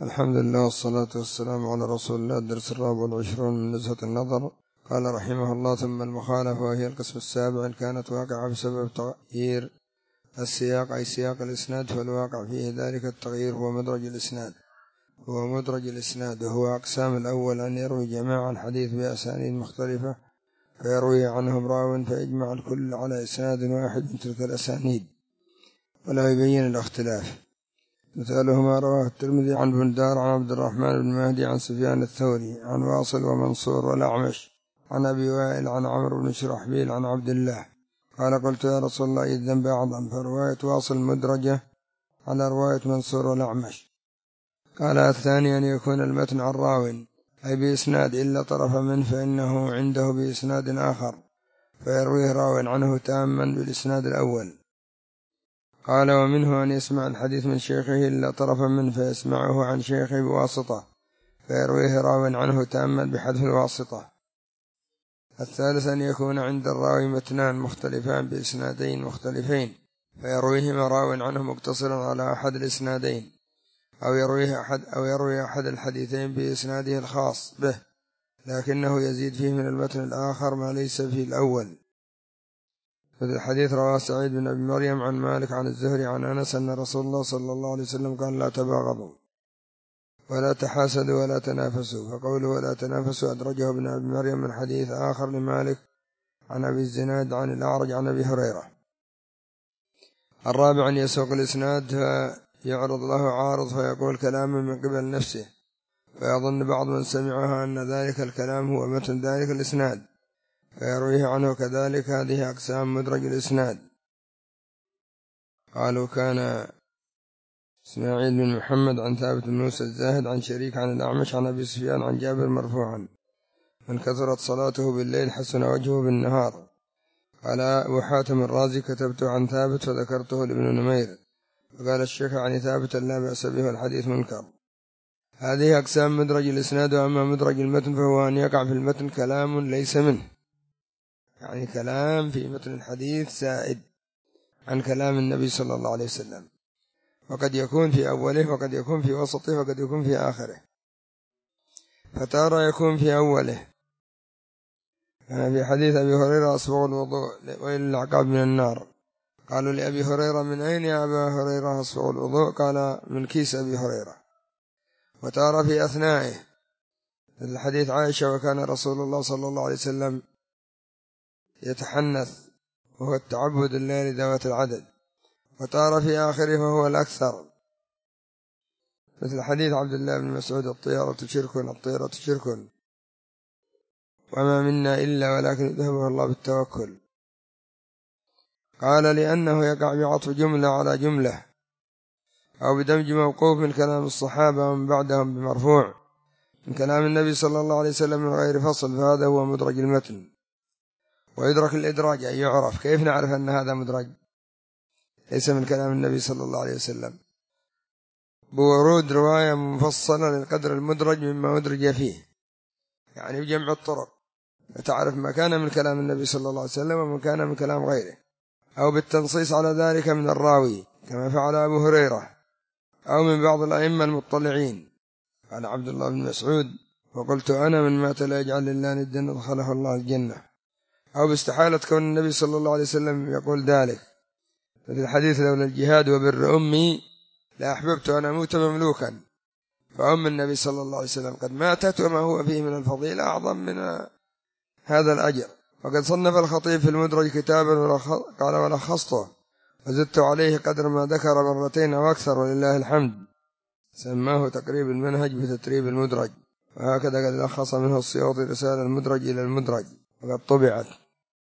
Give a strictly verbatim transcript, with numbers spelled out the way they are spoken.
الحمد لله والصلاة والسلام على رسول الله. الدرس الرابع والعشرون من نزهة النظر. قال رحمه الله: ثم المخالفة، وهي القسم السابع، إن كانت واقعة بسبب تغيير السياق أي سياق الإسناد، فالواقع فيه ذلك التغيير هو مدرج الإسناد هو مدرج الإسناد وهو أقسام: الأول أن يروي جماعة الحديث بأسانيد مختلفة فيروي عنهم راو فيجمع الكل على إسناد واحد من تلك الأسانيد ولا يبين الاختلاف. مثاله ما رواه الترمذي عن بندار عن عبد الرحمن بن مهدي عن سفيان الثوري عن واصل ومنصور والأعمش عن أبي وائل عن عمرو بن شرحبيل عن عبد الله قال: قلت يا رسول الله إذن بعضا، فرواية واصل مدرجة على رواية منصور والأعمش. قال: الثاني أن يكون المتن عن راو أي بإسناد إلا طرف منه، فإنه عنده بإسناد آخر فيرويه راو عنه تاما بالإسناد الأول. قال: ومنه أن يسمع الحديث من شيخه إلا طرفا منه فيسمعه عن شيخه بواسطة فيرويه راو عنه تاما بحذف الواسطة. الثالث أن يكون عند الراوي متنان مختلفان بإسنادين مختلفين فيرويهما راو عنه مقتصرا على أحد الإسنادين، أو يرويه أحد أو يروي أحد الحديثين بإسناده الخاص به لكنه يزيد فيه من المتن الآخر ما ليس في الأول. ففي الحديث رواه سعيد بن أبي مريم عن مالك عن الزهري عن أنس أن رسول الله صلى الله عليه وسلم قال: لا تباغضوا ولا تحاسدوا ولا تنافسوا. فقوله ولا تنافسوا أدرجه ابن أبي مريم من حديث آخر لمالك عن أبي الزناد عن الأعرج عن أبي هريرة. الرابع أن يسوق الإسناد فيعرض له عارض فيقول كلاما من قبل نفسه فيظن بعض من سمعها أن ذلك الكلام هو متن ذلك الإسناد فيرويه عنه كذلك. هذه أقسام مدرج الإسناد. قالوا: كان إسماعيل بن محمد عن ثابت بن موسى الزاهد عن شريك عن الأعمش عن أبي سفيان عن جابر مرفوعا: من كثرت صلاته بالليل حسن وجهه بالنهار. قال وحاتم الرازي: كتبت عن ثابت فذكرته لابن نمير فقال الشيخ عن ثابت لا بأس به والحديث منكر. هذه أقسام مدرج الإسناد. وأما مدرج المتن فهو أن يقع في المتن كلام ليس منه، يعني كلام في متن الحديث زائد عن كلام النبي صلى الله عليه وسلم، وقد يكون في أوله وقد يكون في وسطه وقد يكون في آخره. فتارة يكون في أوله، يعني في حديث أبي هريرة: أسبغ الوضوء وإلى العقاب من النار. قالوا لأبي هريرة: من أين يا أبا هريرة أسبغ الوضوء؟ قال: من كيس أبي هريرة. وتارة في أثنائه، الحديث عائشة: وكان رسول الله صلى الله عليه وسلم يتحنث وهو التعبد الليل ذوات العدد. وتارة في آخره وهو الأكثر، مثل حديث عبد الله بن مسعود: الطيرة شرك الطيرة شرك وما منا إلا ولكن يذهبه الله بالتوكل. قال: لأنه يقع بعطف جملة على جملة أو بدمج موقوف من كلام الصحابة ومن بعدهم بمرفوع من كلام النبي صلى الله عليه وسلم من غير فصل، فهذا هو مدرج المتن. ويدرك الإدراج أي يعرف. كيف نعرف أن هذا مدرج ليس من كلام النبي صلى الله عليه وسلم؟ بورود رواية مفصلة للقدر المدرج مما أدرج فيه، يعني بجمع الطرق فتعرف ما كان من كلام النبي صلى الله عليه وسلم وما كان من كلام غيره، أو بالتنصيص على ذلك من الراوي كما فعل أبو هريرة، أو من بعض الأئمة المطلعين. قال عبد الله بن مسعود: وقلت أنا من مات لا يجعل لله ندا أدخله الله الجنة. أو باستحالة كون النبي صلى الله عليه وسلم يقول ذلك، ففي الحديث: لولا الجهاد وبر أمي لأحببت أن أموت مملوكا. فأم النبي صلى الله عليه وسلم قد ماتت وما هو فيه من الفضيلة أعظم من هذا الأجر. وقد صنف الخطيب في المدرج كتابا قال: ولخصته وزدت عليه قدر ما ذكر مرتين أو أكثر ولله الحمد، سماه تقريب المنهج بتتريب المدرج. وهكذا قد لخص منه السيوطي رسالة المدرج إلى المدرج وقد طبعت.